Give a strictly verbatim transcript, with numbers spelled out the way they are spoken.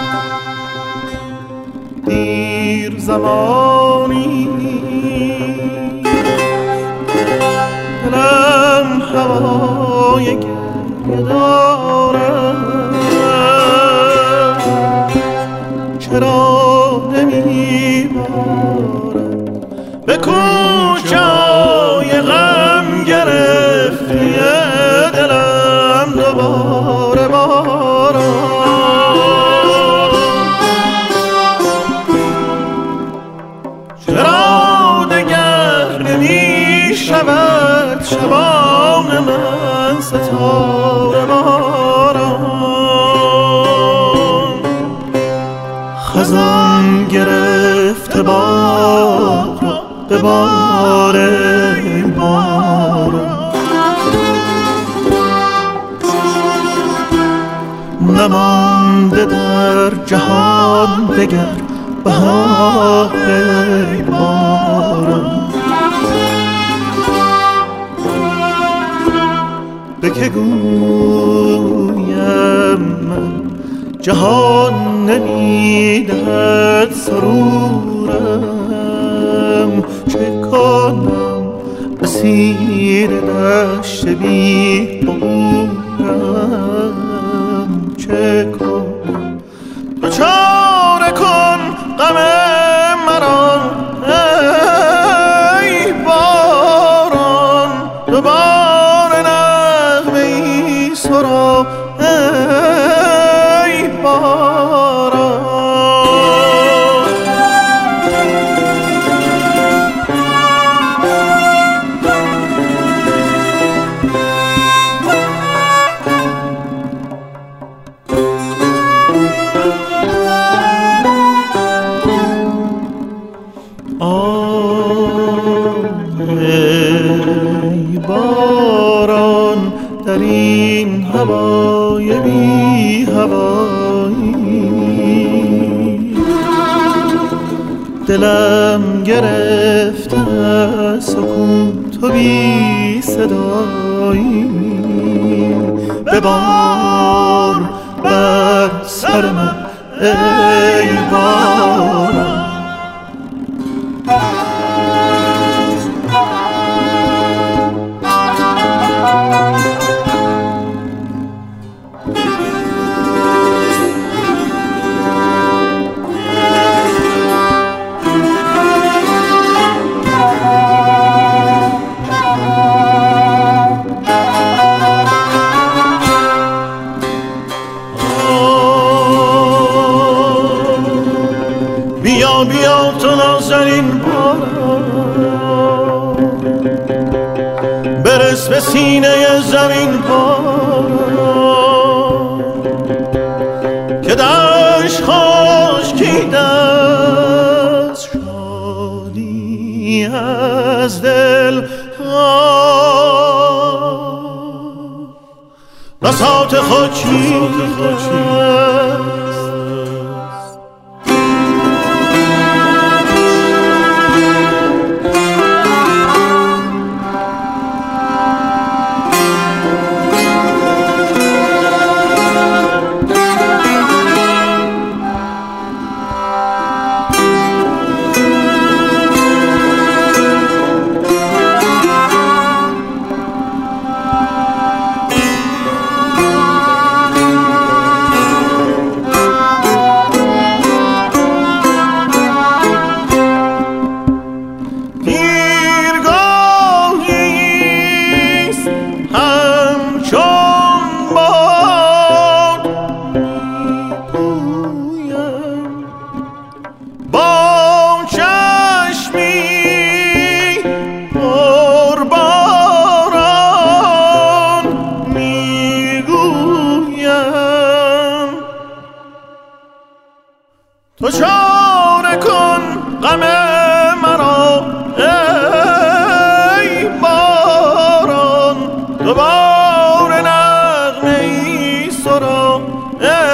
دیر زمانی دلم هوای گریه دارم، چرا نمیبارم به کوچه‌های غم گرفته دلم دوباره بارم. چرا دگر نمی شود شبان من ستاره باران؟ خزان گرفته بار را به بار باران، نمانده در جهان دگر بهار باران. به که گویم من جهان نمیدهد سرورم، چه کنم اسیر دشت بی غرورم، چه کنم چاره کن غم مرا ای باران، دوباره نغمه ای سرا ای باران. ای باران در این هوای بی هوایی، دلم گرفته سکوت و بی صدایی، ببار بر سر من ای باران. بیا بیا تو نازنین باران، برس به سینه زمین باران، که دشت خشکیده از شادی از دل بساط خود چیست. تو چاره کن غم مرا ای باران، دوباره نغمه ای سرا